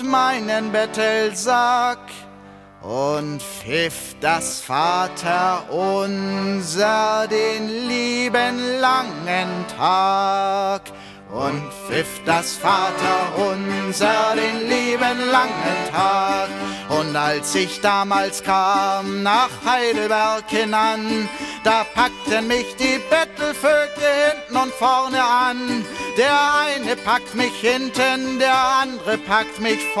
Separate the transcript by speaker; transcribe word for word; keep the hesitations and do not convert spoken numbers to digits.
Speaker 1: meinen Bettelsack und pfiff das Vaterunser den lieben langen Tag. Und pfiff das Vaterunser den lieben langen Tag. Und als ich damals kam nach Heidelberg hinan, da packten mich die Bettelvögel hinten und vorne an. Der eine packt mich hinten, der andere packt mich vorne.